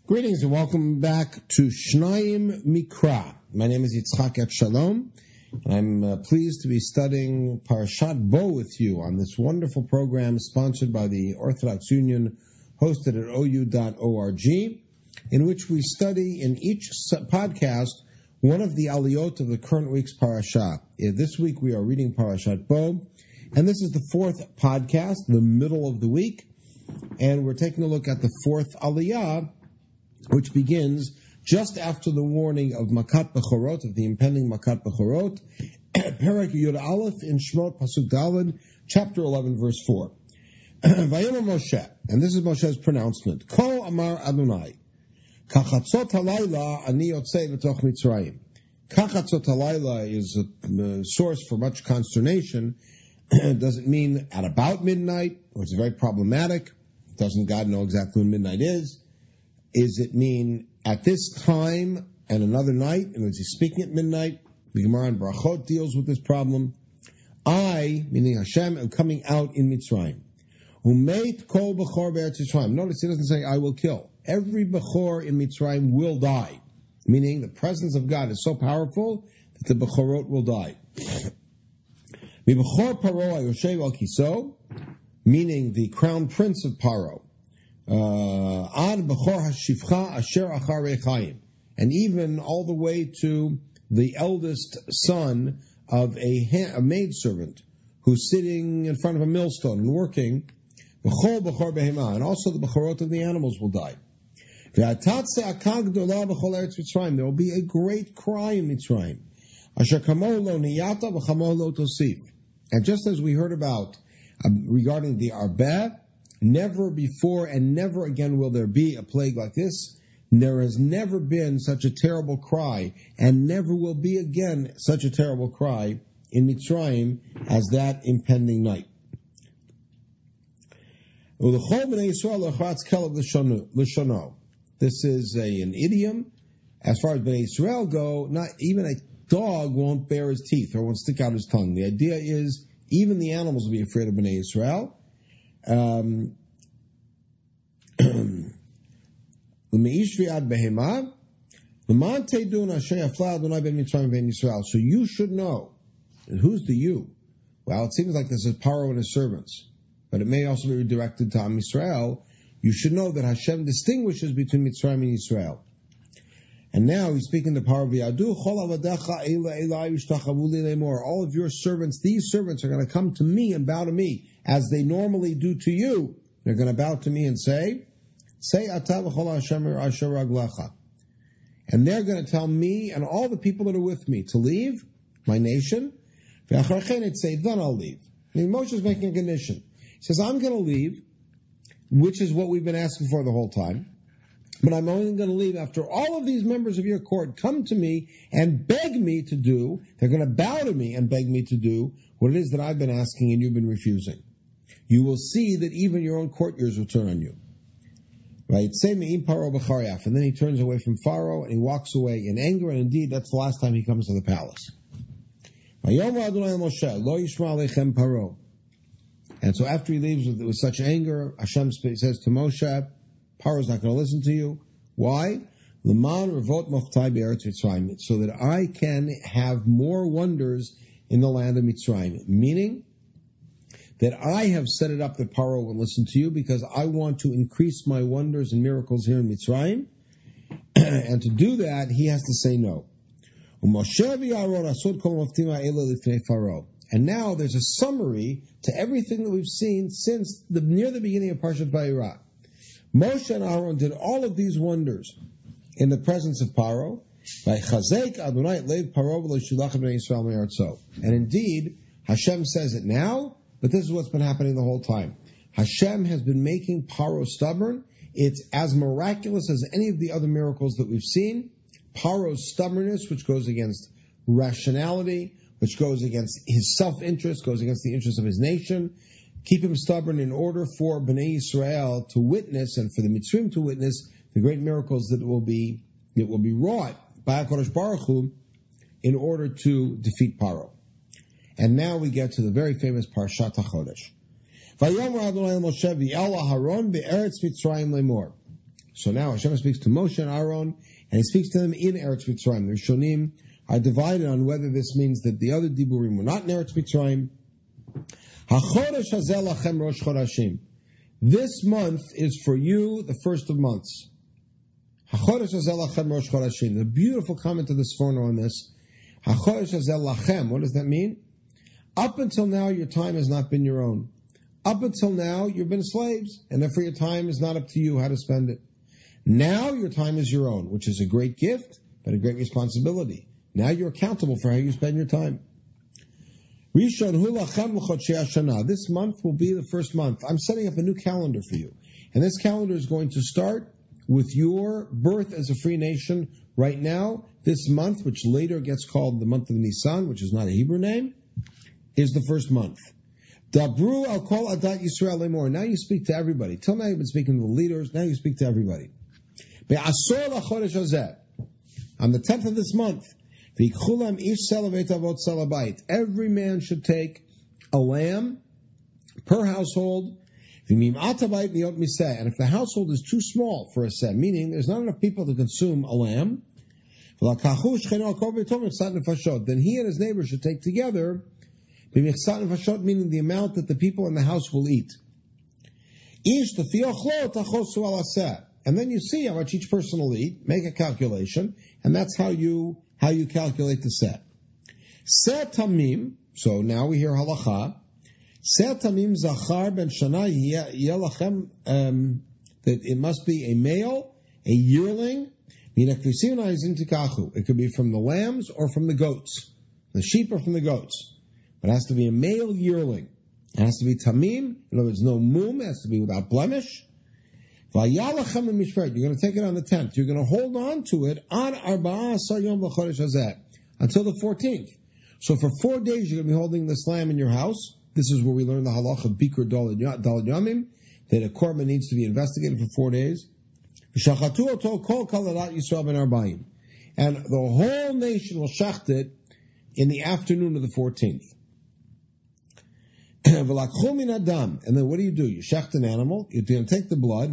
Greetings and welcome back to Shnayim Mikra. My name is Yitzchak Etshalom. I'm pleased to be studying Parashat Bo with you on this wonderful program sponsored by the Orthodox Union, hosted at ou.org, in which we study in each podcast one of the aliyot of the current week's parasha. This week we are reading Parashat Bo, and this is the fourth podcast, the middle of the week, and we're taking a look at the fourth aliyah, which begins just after the warning of Makat Bechorot, of the impending Makat Bechorot, Perek Yud Aleph in Shmot Pasuk Daled, chapter 11, verse 4. Vayomer Moshe, and this is Moshe's pronouncement, Ko Amar Adonai, Kachatzot halayla ani yotzei v'toch Mitzrayim. Kachatzot halayla is a source for much consternation. Does it mean at about midnight, or it's very problematic? Doesn't God know exactly when midnight is? Is it mean at this time and another night? And is he speaking at midnight? The Gemara in Brachot deals with this problem. I, meaning Hashem, am coming out in Mitzrayim. Umeit kol bechor be'eretz Yisrael. Notice he doesn't say I will kill. Every bechor in Mitzrayim will die. Meaning the presence of God is so powerful that the bechorot will die. Bechor Paro ayoshev al kiso, meaning the crown prince of Paro. Ad bechor hashivcha asher acharei chayim, and even all the way to the eldest son of a maidservant who's sitting in front of a millstone and working. Bechor bechor behema, and also the bechorot of the animals will die. There will be a great cry in Mitzrayim. Asher kamo lo niyata v'chamo lo tosif. And just as we heard about regarding the Arbeh, never before and never again will there be a plague like this. There has never been such a terrible cry, and never will be again such a terrible cry in Mitzrayim as that impending night. This is an idiom. As far as Bnei Yisrael go, not even a dog won't bare his teeth or won't stick out his tongue. The idea is even the animals will be afraid of Bnei Yisrael. So you should know. And who's the you? Well, it seems like this is Paro and his servants, but it may also be redirected to Am Yisrael. You should know that Hashem distinguishes between Mitzrayim and Yisrael. And now he's speaking to Paro v'yadu all of your servants, these servants are going to come to me and bow to me as they normally do to you. They're going to bow to me and say ata v'chol asher raglecha. And they're going to tell me and all the people that are with me to leave my nation. V'acharchen say, then I'll leave. I mean, Moshe is making a condition. He says, I'm going to leave, which is what we've been asking for the whole time. But I'm only going to leave after all of these members of your court come to me and beg me to do. They're going to bow to me and beg me to do what it is that I've been asking and you've been refusing. You will see that even your own courtiers will turn on you. Right? And then he turns away from Pharaoh and he walks away in anger, and indeed that's the last time he comes to the palace. And so after he leaves with such anger, Hashem says to Moshe, Paro's not going to listen to you. Why? So that I can have more wonders in the land of Mitzrayim. Meaning that I have set it up that Paro will listen to you because I want to increase my wonders and miracles here in Mitzrayim. And to do that, he has to say no. And now there's a summary to everything that we've seen since near the beginning of Parshat Vayera. Moshe and Aaron did all of these wonders in the presence of Paro. And indeed, Hashem says it now, but this is what's been happening the whole time. Hashem has been making Paro stubborn. It's as miraculous as any of the other miracles that we've seen. Paro's stubbornness, which goes against rationality, which goes against his self-interest, goes against the interest of his nation. Keep him stubborn in order for Bnei Yisrael to witness and for the Mitzrayim to witness the great miracles that will be wrought by HaKadosh Baruch Hu in order to defeat Paro. And now we get to the very famous Parshat HaChodesh. Vayomer Adonai Moshe v'el Aharon be'eretz Mitzrayim lemor. So now Hashem speaks to Moshe and Aaron, and He speaks to them in Eretz Mitzrayim. The Rishonim are divided on whether this means that the other Diburim were not in Eretz Mitzrayim. HaChodesh hazeh lachem Rosh Chodashim. This month is for you the first of months. HaChodesh hazeh lachem Rosh Chodashim. The beautiful comment of the Sforno on this. HaChodesh hazeh lachem. What does that mean? Up until now, your time has not been your own. Up until now, you've been slaves, and therefore your time is not up to you how to spend it. Now your time is your own, which is a great gift, but a great responsibility. Now you're accountable for how you spend your time. Rishon hu lachem l'chodshei hashana. This month will be the first month. I'm setting up a new calendar for you. And this calendar is going to start with your birth as a free nation. Right now, this month, which later gets called the month of Nisan, which is not a Hebrew name, is the first month. Dabru al kol adat Yisrael lemor. Now you speak to everybody. Till now you've been speaking to the leaders. Now you speak to everybody. Be'asor lachodesh hazeh. On the 10th of this month, v'ikchulam ish selavet avot salabayit. Every man should take a lamb per household. V'mim atabayit miyot miseh. And if the household is too small for a seh, meaning there's not enough people to consume a lamb, then he and his neighbor should take together meaning the amount that the people in the house will eat. And then you see how much each person will eat, make a calculation, and that's how you calculate the set. Set tamim, so now we hear halacha. Set tamim zachar ben shana yelachem, that it must be a male, a yearling. It could be from the lambs or from the goats, the sheep or from the goats. It has to be a male yearling. It has to be tamim. In other words, no mum. It has to be without blemish. You're going to take it on the 10th. You're going to hold on to it on Arba'asar Yom L'Chodesh Hazeh until the 14th. So for 4 days you're going to be holding this lamb in your house. This is where we learn the halach of Bikur Daled Yamim, that a korban needs to be investigated for 4 days. And the whole nation will shacht it in the afternoon of the 14th. And then what do? You shecht an animal, you're going to take the blood,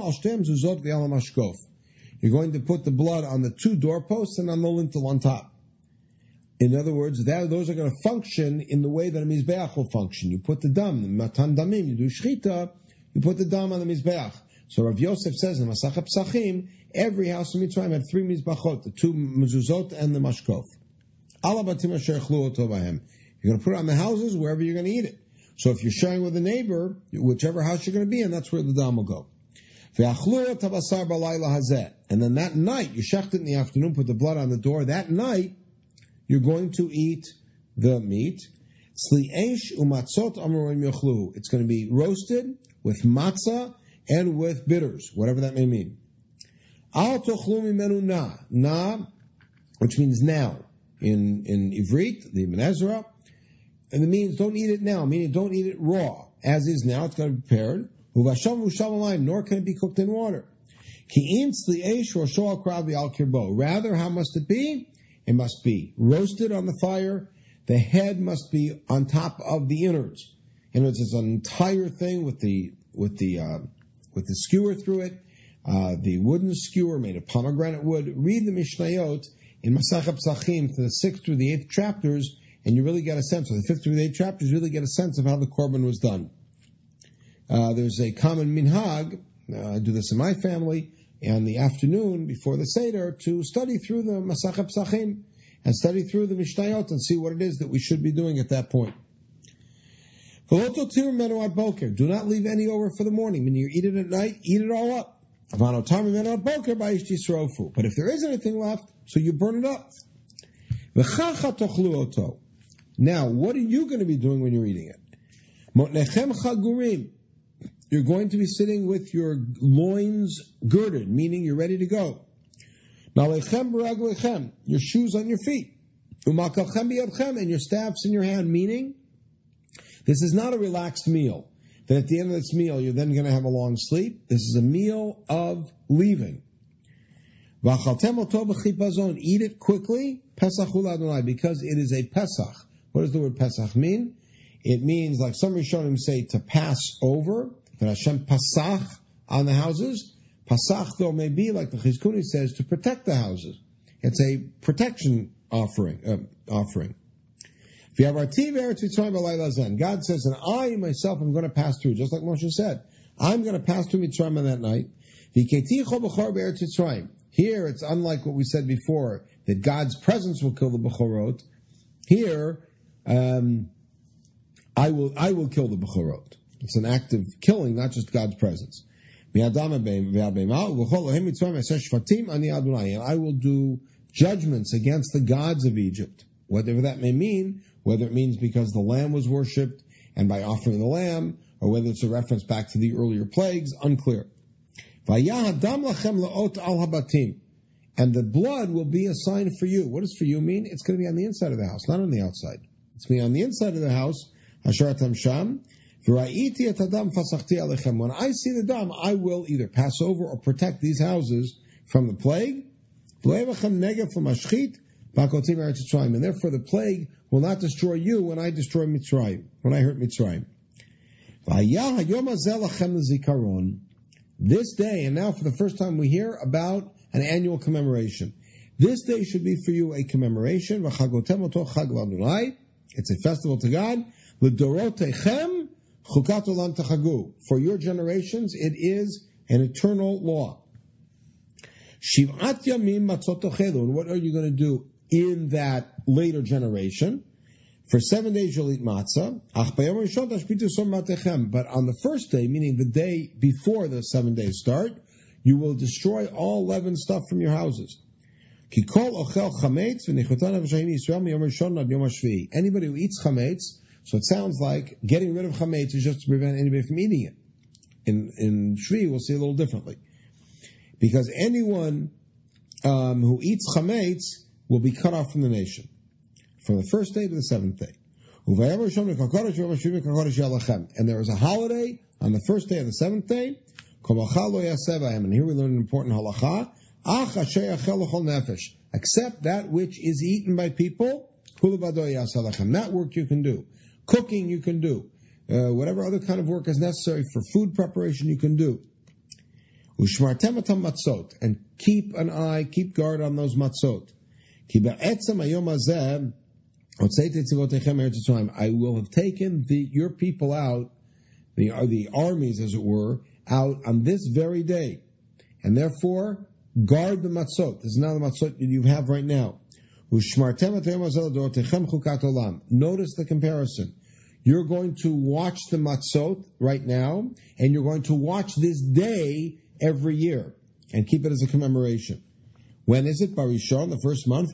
you're going to put the blood on the 2 doorposts and on the lintel on top. In other words, those are going to function in the way that a mizbeach will function. You put the dam, the matan damim, you do shchita, you put the dam on the mizbeach. So Rav Yosef says in Masachet Pesachim, every house in Mitzrayim had 3 mizbachot, the 2 mezuzot and the mashkof. You're going to put it on the houses wherever you're going to eat it. So if you're sharing with a neighbor, whichever house you're going to be in, that's where the dam will go. And then that night, you shecht it in the afternoon, put the blood on the door. That night, you're going to eat the meat. It's going to be roasted with matzah and with bitters, whatever that may mean. Na, which means now. In Ivrit, the Ibn Ezra, and it means don't eat it now, meaning don't eat it raw. As is now, it's going to be prepared. Nor can it be cooked in water. Rather, how must it be? It must be roasted on the fire. The head must be on top of the innards. In other words, it's an entire thing with the skewer through it, the wooden skewer made of pomegranate wood. Read the Mishnayot in Masachet Pesachim to the 6th through the 8th chapters, and you really get a sense, or the 5th through the 8th chapters, you really get a sense of how the korban was done. There's a common minhag, I do this in my family, in the afternoon before the Seder, to study through the Masachet Pesachim, and study through the Mishnayot, and see what it is that we should be doing at that point. Do not leave any over for the morning. When you eat it at night, eat it all up. But if there is anything left, so you burn it up. Now, what are you going to be doing when you're eating it? You're going to be sitting with your loins girded, meaning you're ready to go. Your shoes on your feet. And your staffs in your hand, meaning this is not a relaxed meal. That at the end of this meal, you're then going to have a long sleep. This is a meal of leaving. Eat it quickly, because it is a Pesach. What does the word Pesach mean? It means, like some Rishonim say, to pass over, that Hashem Pasach on the houses. Pasach, though, may be, like the Chizkuni says, to protect the houses. It's a protection offering. God says, and I myself am going to pass through, just like Moshe said. I'm going to pass through Mitzrayim on that night. Here, it's unlike what we said before, that God's presence will kill the Bechorot. Here, I will kill the Bechorot. It's an act of killing, not just God's presence. And I will do judgments against the gods of Egypt, whatever that may mean, whether it means because the lamb was worshipped and by offering the lamb, or whether it's a reference back to the earlier plagues, unclear. And the blood will be a sign for you. What does for you mean? It's going to be on the inside of the house, not on the outside. It's going to be on the inside of the house. When I see the dam, I will either pass over or protect these houses from the plague. And therefore the plague will not destroy you when I destroy Mitzrayim, when I hurt Mitzrayim. This day, and now for the first time we hear about an annual commemoration. This day should be for you a commemoration. It's a festival to God. For your generations, it is an eternal law. And what are you going to do in that later generation? For 7 days you'll eat matzah. But on the first day, meaning the day before the 7 days start, you will destroy all leavened stuff from your houses. Anybody who eats chametz, so it sounds like getting rid of chametz is just to prevent anybody from eating it. In Shvi, we'll see a little differently. Because anyone who eats chametz will be cut off from the nation, from the first day to the seventh day. And there is a holiday on the first day of the seventh day. And here we learn an important halacha. Except that which is eaten by people, that work you can do. Cooking you can do. Whatever other kind of work is necessary for food preparation you can do. And keep guard on those matzot. I will have taken your people out, the armies as it were, out on this very day. And therefore, guard the matzot. This is now the matzot you have right now. Notice the comparison. You're going to watch the matzot right now, and you're going to watch this day every year, and keep it as a commemoration. When is it? Barishon, the first month.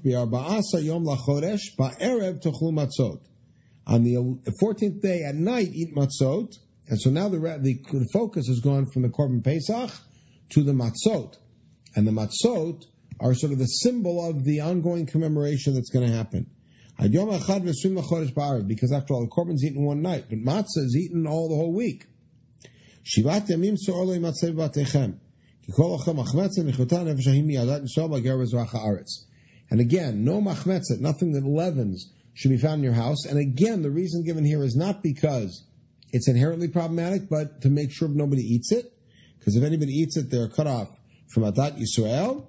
On the 14th day at night, eat matzot. And so now the focus has gone from the Korban Pesach to the matzot. And the matzot are sort of the symbol of the ongoing commemoration that's going to happen. Because after all, the Korban's eaten one night, but matzah is eaten all the whole week. And again, no machmetzet, nothing that leavens, should be found in your house. And again, the reason given here is not because it's inherently problematic, but to make sure nobody eats it. Because if anybody eats it, they're cut off from Adat Yisrael.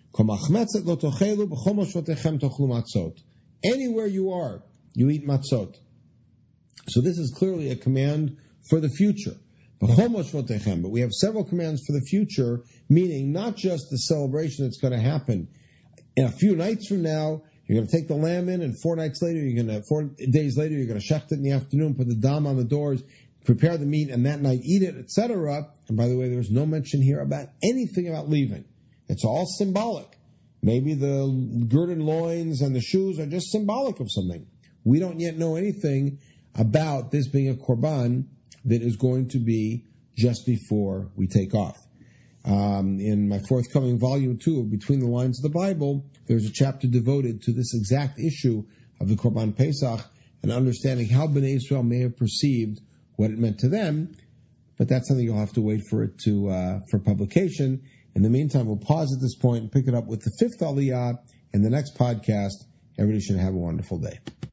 Anywhere you are, you eat matzot. So this is clearly a command for the future. But we have several commands for the future, meaning not just the celebration that's going to happen. In a few nights from now, you're going to take the lamb in, and 4 days later, you're going to shecht it in the afternoon, put the dam on the doors, prepare the meat, and that night eat it, etc. And by the way, there's no mention here about anything about leaving. It's all symbolic. Maybe the girded loins and the shoes are just symbolic of something. We don't yet know anything about this being a korban that is going to be just before we take off. In my forthcoming volume 2 of Between the Lines of the Bible, there's a chapter devoted to this exact issue of the Korban Pesach and understanding how Bnei Israel may have perceived what it meant to them. But that's something you'll have to wait for it for publication. In the meantime, we'll pause at this point and pick it up with the 5th Aliyah in the next podcast. Everybody should have a wonderful day.